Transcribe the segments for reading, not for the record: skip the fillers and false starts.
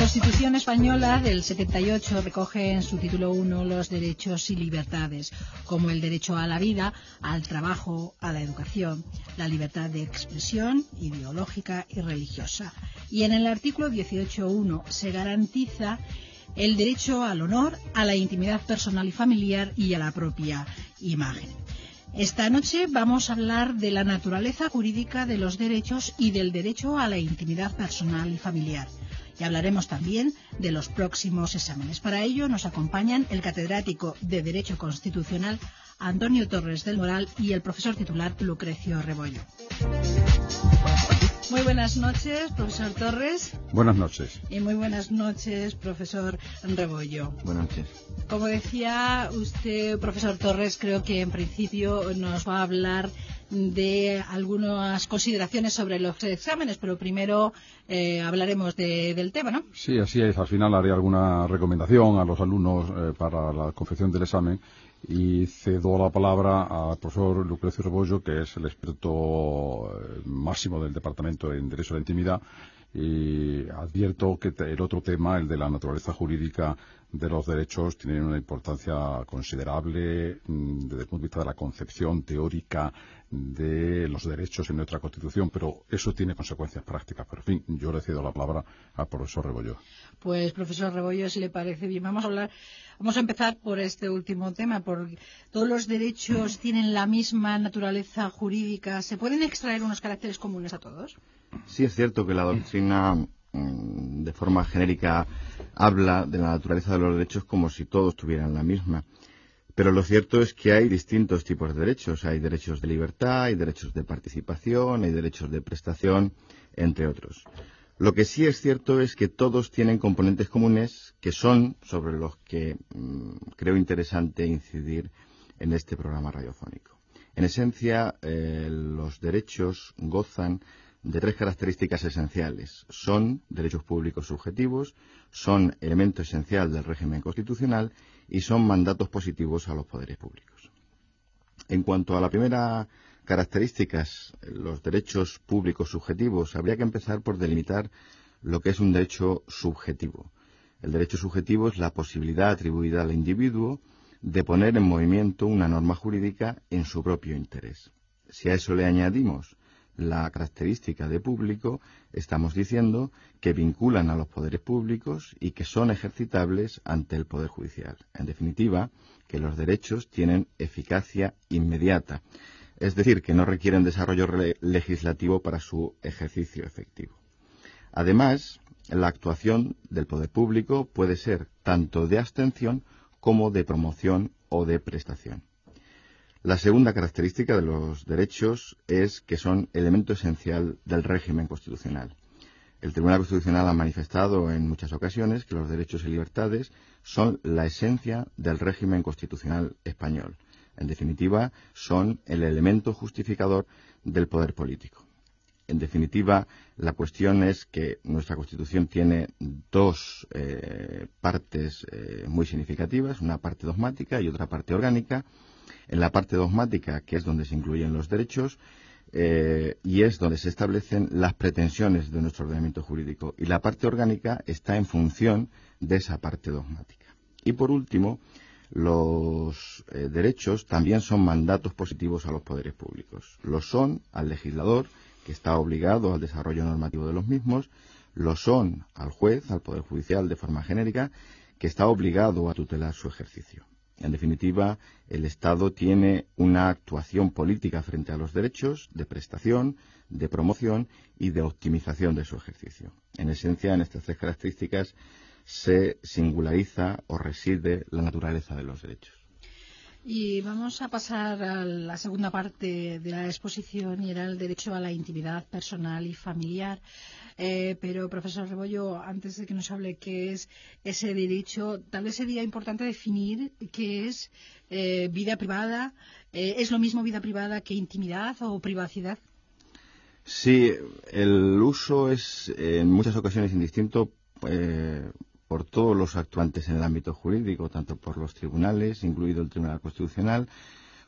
Constitución española del 78 recoge en su título 1 los derechos y libertades, como el derecho a la vida, al trabajo, a la educación, la libertad de expresión ideológica y religiosa. Y en el artículo 18.1 se garantiza el derecho al honor, a la intimidad personal y familiar y a la propia imagen. Esta noche vamos a hablar de la naturaleza jurídica de los derechos y del derecho a la intimidad personal y familiar. Y hablaremos también de los próximos exámenes. Para ello nos acompañan el catedrático de Derecho Constitucional Antonio Torres del Moral y el profesor titular Lucrecio Rebollo. Muy buenas noches, profesor Torres. Buenas noches. Y muy buenas noches, profesor Rebollo. Buenas noches. Como decía usted, profesor Torres, creo que en principio nos va a hablar de algunas consideraciones sobre los exámenes, pero primero hablaremos del tema, ¿no? Sí, así es. Al final haré alguna recomendación a los alumnos para la confección del examen y cedo la palabra al profesor Lucrecio Rebollo, que es el experto máximo del Departamento en Derecho a la Intimidad, y advierto que el otro tema, el de la naturaleza jurídica de los derechos, tiene una importancia considerable desde el punto de vista de la concepción teórica de los derechos en nuestra Constitución, pero eso tiene consecuencias prácticas. Pero, en fin, yo le cedo la palabra al profesor Rebollo. Pues, profesor Rebollo, si le parece bien, vamos a empezar por este último tema, porque todos los derechos tienen la misma naturaleza jurídica. ¿Se pueden extraer unos caracteres comunes a todos? Sí, es cierto que la doctrina, de forma genérica, habla de la naturaleza de los derechos como si todos tuvieran la misma. Pero lo cierto es que hay distintos tipos de derechos. Hay derechos de libertad, hay derechos de participación, hay derechos de prestación, entre otros. Lo que sí es cierto es que todos tienen componentes comunes que son sobre los que creo interesante incidir en este programa radiofónico. En esencia, los derechos gozan de tres características esenciales. Son derechos públicos subjetivos, son elemento esencial del régimen constitucional y son mandatos positivos a los poderes públicos. En cuanto a la primera característica, los derechos públicos subjetivos, habría que empezar por delimitar lo que es un derecho subjetivo. El derecho subjetivo es la posibilidad atribuida al individuo de poner en movimiento una norma jurídica en su propio interés. Si a eso le añadimos la característica de público, estamos diciendo que vinculan a los poderes públicos y que son ejercitables ante el Poder Judicial. En definitiva, que los derechos tienen eficacia inmediata, es decir, que no requieren desarrollo legislativo para su ejercicio efectivo. Además, la actuación del poder público puede ser tanto de abstención como de promoción o de prestación. La segunda característica de los derechos es que son elemento esencial del régimen constitucional. El Tribunal Constitucional ha manifestado en muchas ocasiones que los derechos y libertades son la esencia del régimen constitucional español. En definitiva, son el elemento justificador del poder político. En definitiva, la cuestión es que nuestra Constitución tiene dos partes muy significativas, una parte dogmática y otra parte orgánica. En la parte dogmática, que es donde se incluyen los derechos, y es donde se establecen las pretensiones de nuestro ordenamiento jurídico. Y la parte orgánica está en función de esa parte dogmática. Y por último, los derechos también son mandatos positivos a los poderes públicos. Lo son al legislador, que está obligado al desarrollo normativo de los mismos, lo son al juez, al Poder Judicial de forma genérica, que está obligado a tutelar su ejercicio. En definitiva, el Estado tiene una actuación política frente a los derechos de prestación, de promoción y de optimización de su ejercicio. En esencia, en estas tres características se singulariza o reside la naturaleza de los derechos. Y vamos a pasar a la segunda parte de la exposición, y era el derecho a la intimidad personal y familiar. Pero, profesor Rebollo, antes de que nos hable qué es ese derecho, tal vez sería importante definir qué es vida privada. ¿Es lo mismo vida privada que intimidad o privacidad? Sí, el uso es en muchas ocasiones indistinto por todos los actuantes en el ámbito jurídico, tanto por los tribunales, incluido el Tribunal Constitucional,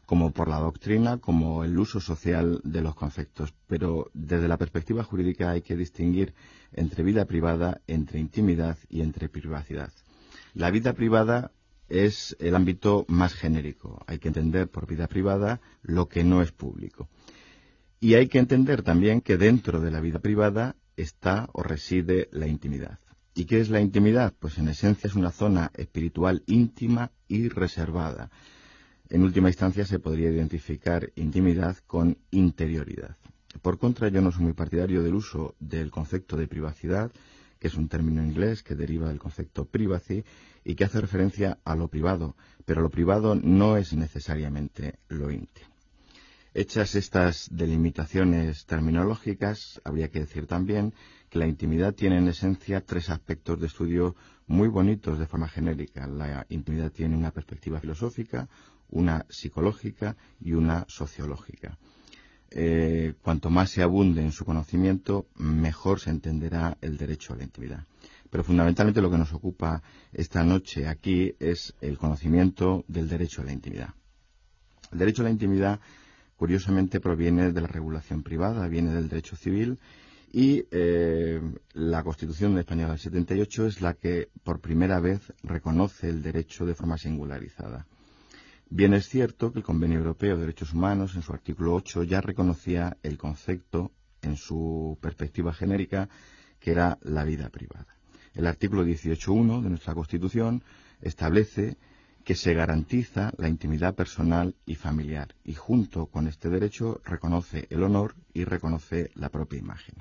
como por la doctrina, como el uso social de los conceptos. Pero desde la perspectiva jurídica hay que distinguir entre vida privada, entre intimidad y entre privacidad. La vida privada es el ámbito más genérico. Hay que entender por vida privada lo que no es público. Y hay que entender también que dentro de la vida privada está o reside la intimidad. ¿Y qué es la intimidad? Pues en esencia es una zona espiritual íntima y reservada. En última instancia se podría identificar intimidad con interioridad. Por contra, yo no soy muy partidario del uso del concepto de privacidad, que es un término inglés que deriva del concepto privacy y que hace referencia a lo privado, pero lo privado no es necesariamente lo íntimo. Hechas estas delimitaciones terminológicas, habría que decir también que la intimidad tiene en esencia tres aspectos de estudio muy bonitos de forma genérica. La intimidad tiene una perspectiva filosófica, una psicológica y una sociológica. Cuanto más se abunde en su conocimiento, mejor se entenderá el derecho a la intimidad. Pero fundamentalmente lo que nos ocupa esta noche aquí es el conocimiento del derecho a la intimidad. El derecho a la intimidad, curiosamente, proviene de la regulación privada, viene del derecho civil y la Constitución española del 78 es la que por primera vez reconoce el derecho de forma singularizada. Bien es cierto que el Convenio Europeo de Derechos Humanos, en su artículo 8, ya reconocía el concepto, en su perspectiva genérica, que era la vida privada. El artículo 18.1 de nuestra Constitución establece que se garantiza la intimidad personal y familiar, y junto con este derecho reconoce el honor y reconoce la propia imagen.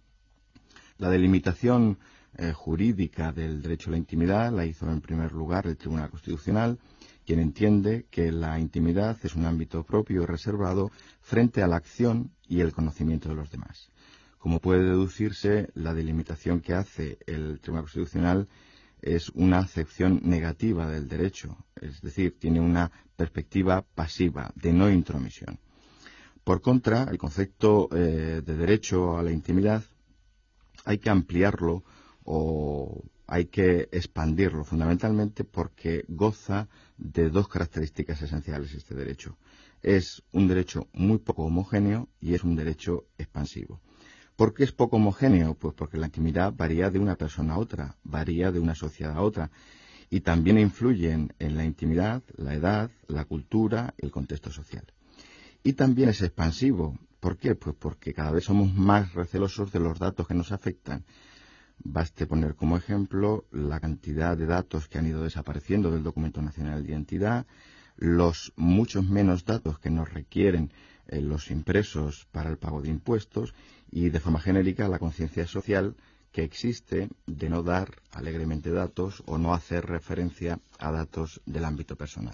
La delimitación jurídica del derecho a la intimidad la hizo en primer lugar el Tribunal Constitucional, quien entiende que la intimidad es un ámbito propio y reservado frente a la acción y el conocimiento de los demás. Como puede deducirse, la delimitación que hace el Tribunal Constitucional es una acepción negativa del derecho, es decir, tiene una perspectiva pasiva, de no intromisión. Por contra, el concepto de derecho a la intimidad hay que ampliarlo o hay que expandirlo fundamentalmente porque goza de dos características esenciales este derecho. Es un derecho muy poco homogéneo y es un derecho expansivo. ¿Por qué es poco homogéneo? Pues porque la intimidad varía de una persona a otra, varía de una sociedad a otra y también influyen en la intimidad la edad, la cultura, el contexto social. Y también es expansivo. ¿Por qué? Pues porque cada vez somos más recelosos de los datos que nos afectan. Baste poner como ejemplo la cantidad de datos que han ido desapareciendo del Documento Nacional de Identidad, los muchos menos datos que nos requieren los impresos para el pago de impuestos y, de forma genérica, la conciencia social que existe de no dar alegremente datos o no hacer referencia a datos del ámbito personal.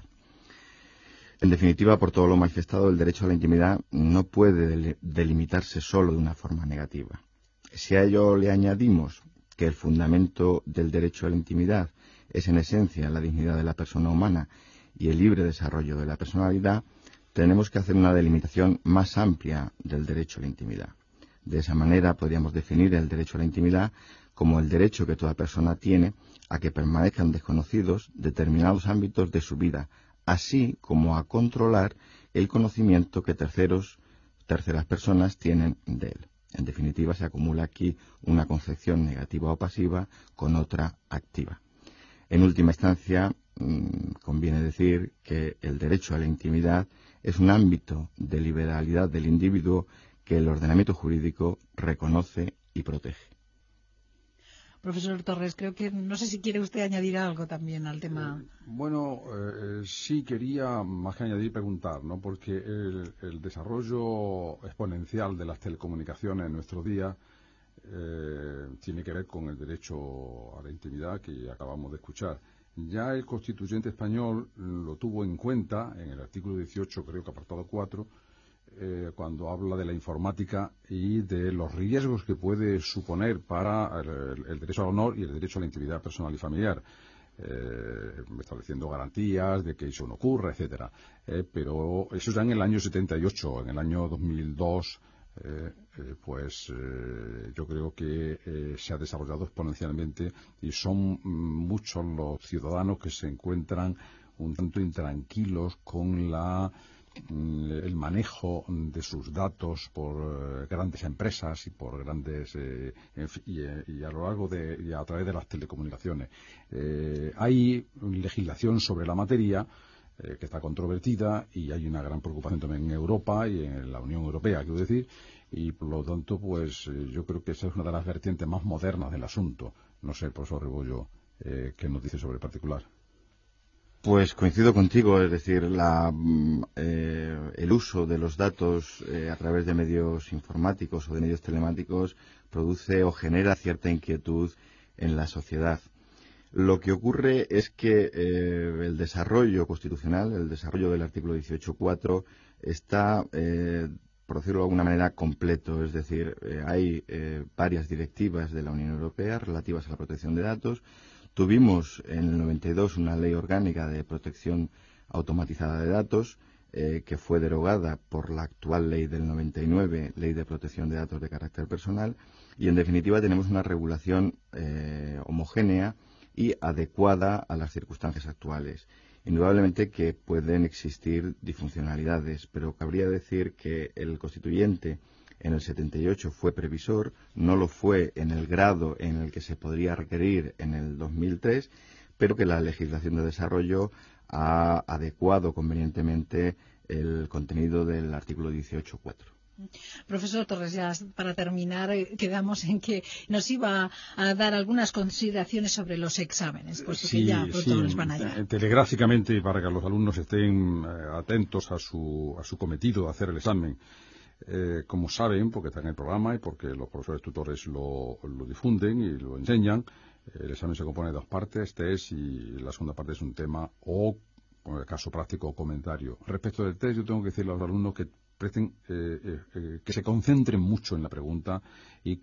En definitiva, por todo lo manifestado, el derecho a la intimidad no puede delimitarse solo de una forma negativa. Si a ello le añadimos que el fundamento del derecho a la intimidad es en esencia la dignidad de la persona humana y el libre desarrollo de la personalidad, tenemos que hacer una delimitación más amplia del derecho a la intimidad. De esa manera podríamos definir el derecho a la intimidad como el derecho que toda persona tiene a que permanezcan desconocidos determinados ámbitos de su vida, así como a controlar el conocimiento que terceras personas tienen de él. En definitiva, se acumula aquí una concepción negativa o pasiva con otra activa. En última instancia, conviene decir que el derecho a la intimidad es un ámbito de liberalidad del individuo que el ordenamiento jurídico reconoce y protege. Profesor Torres, creo que no sé si quiere usted añadir algo también al tema. Sí quería más que añadir preguntar, ¿no? Porque el desarrollo exponencial de las telecomunicaciones en nuestro día tiene que ver con el derecho a la intimidad que acabamos de escuchar. Ya el constituyente español lo tuvo en cuenta en el artículo 18, creo que apartado 4, cuando habla de la informática y de los riesgos que puede suponer para el derecho al honor y el derecho a la intimidad personal y familiar, estableciendo garantías de que eso no ocurra, etcétera. Pero eso ya en el año 78, en el año 2002, yo creo que se ha desarrollado exponencialmente y son muchos los ciudadanos que se encuentran un tanto intranquilos con la el manejo de sus datos por grandes empresas y por grandes y a lo largo y a través de las telecomunicaciones. Hay legislación sobre la materia que está controvertida y hay una gran preocupación también en Europa y en la Unión Europea, quiero decir, y por lo tanto, pues yo creo que esa es una de las vertientes más modernas del asunto. No sé, profesor Rebollo, ¿qué nos dice sobre el particular? Pues coincido contigo, es decir, el uso de los datos a través de medios informáticos o de medios telemáticos produce o genera cierta inquietud en la sociedad. Lo que ocurre es que el desarrollo constitucional, el desarrollo del artículo 18.4, está, por decirlo de alguna manera, completo. Es decir, hay varias directivas de la Unión Europea relativas a la protección de datos. Tuvimos en el 92 una ley orgánica de protección automatizada de datos que fue derogada por la actual ley del 99, Ley de Protección de Datos de Carácter Personal, y en definitiva tenemos una regulación homogénea y adecuada a las circunstancias actuales. Indudablemente que pueden existir disfuncionalidades, pero cabría decir que el constituyente en el 78 fue previsor, no lo fue en el grado en el que se podría requerir en el 2003, pero que la legislación de desarrollo ha adecuado convenientemente el contenido del artículo 18.4. Profesor Torres, ya para terminar, quedamos en que nos iba a dar algunas consideraciones sobre los exámenes, puesto que ya pronto les van a llegar. Telegráficamente, para que los alumnos estén atentos a su cometido de hacer el examen. Como saben, porque está en el programa y porque los profesores tutores lo difunden y lo enseñan, el examen se compone de dos partes, test, y la segunda parte es un tema o caso práctico o comentario. Respecto del test, yo tengo que decirle a los alumnos que presten, que se concentren mucho en la pregunta y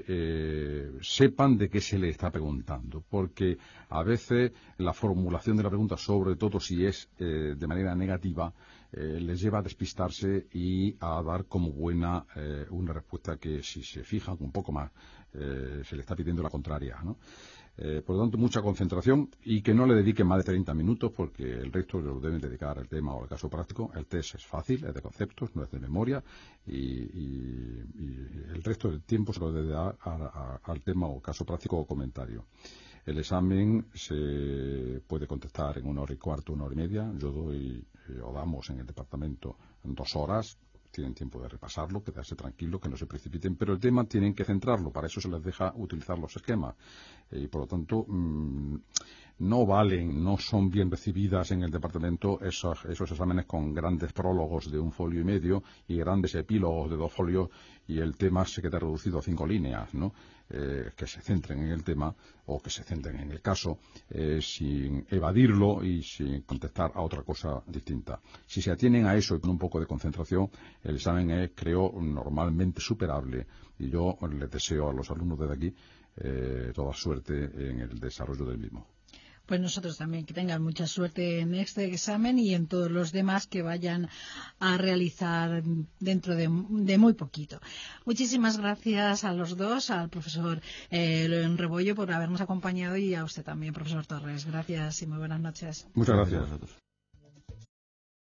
que sepan de qué se le está preguntando, porque a veces la formulación de la pregunta, sobre todo si es de manera negativa, les lleva a despistarse y a dar como buena una respuesta que, si se fijan un poco más, se le está pidiendo la contraria, ¿no? Por lo tanto, mucha concentración y que no le dediquen más de 30 minutos, porque el resto lo deben dedicar al tema o al caso práctico. El test es fácil, es de conceptos, no es de memoria, y el resto del tiempo se lo debe dar al tema o caso práctico o comentario. El examen se puede contestar en 1 hora y cuarto, 1 hora y media. Yo doy, o damos en el departamento 2 horas. Tienen tiempo de repasarlo, quedarse tranquilos, que no se precipiten, pero el tema tienen que centrarlo, para eso se les deja utilizar los esquemas. Y por lo tanto, no valen, no son bien recibidas en el departamento esos exámenes con grandes prólogos de 1,5 folios y grandes epílogos de 2 folios, y el tema se queda reducido a 5 líneas, ¿no? Que se centren en el tema o que se centren en el caso sin evadirlo y sin contestar a otra cosa distinta. Si se atienen a eso y con un poco de concentración, el examen es, creo, normalmente superable, y yo les deseo a los alumnos desde aquí toda suerte en el desarrollo del mismo. Pues nosotros también, que tengan mucha suerte en este examen y en todos los demás que vayan a realizar dentro de muy poquito. Muchísimas gracias a los dos, al profesor Rebollo por habernos acompañado, y a usted también, profesor Torres. Gracias y muy buenas noches. Muchas gracias a todos.